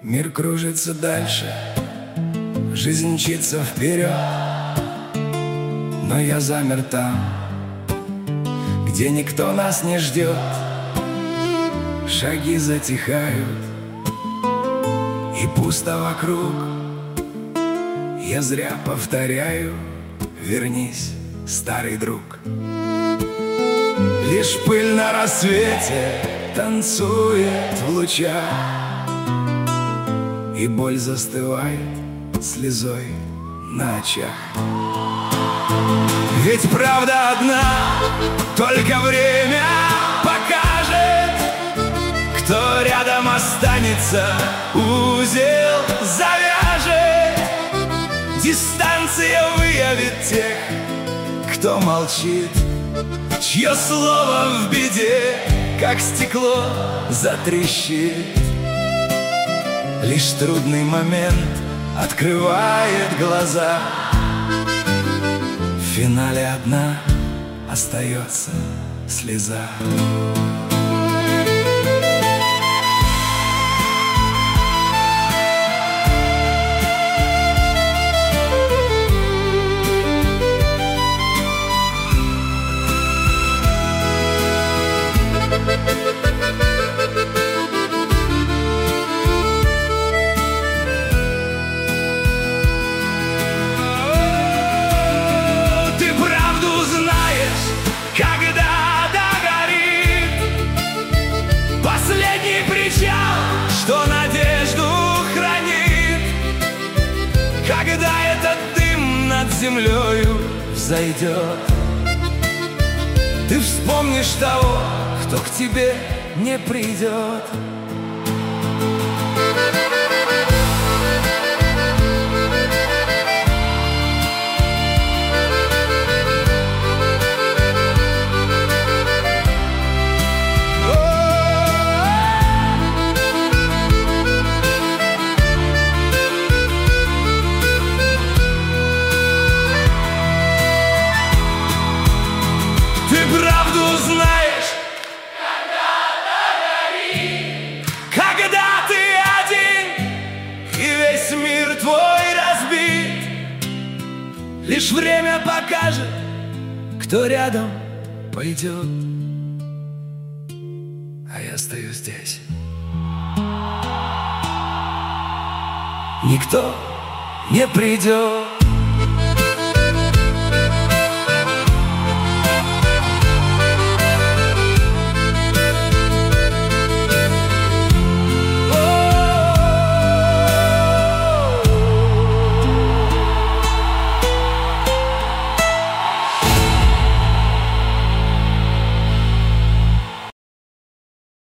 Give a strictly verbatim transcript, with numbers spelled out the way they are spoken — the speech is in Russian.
Мир кружится дальше, жизнь мчится вперед, но я замер там, где никто нас не ждет. Шаги затихают, и пусто вокруг. Я зря повторяю: вернись, старый друг. Лишь пыль на рассвете танцует в лучах, и боль застывает слезой на очах. Ведь правда одна, только время покажет, кто рядом останется, узел завяжет. Дистанция выявит тех, кто молчит, чье слово в беде, как стекло, затрещит. Лишь трудный момент открывает глаза. В финале одна остается слеза. Когда догорит последний причал, что надежду хранит, когда этот дым над землею взойдет, ты вспомнишь того, кто к тебе не придет. Правду знаешь, когда догорит, когда ты один, и весь мир твой разбит. Лишь время покажет, кто рядом пойдет, а я стою здесь. Никто не придет.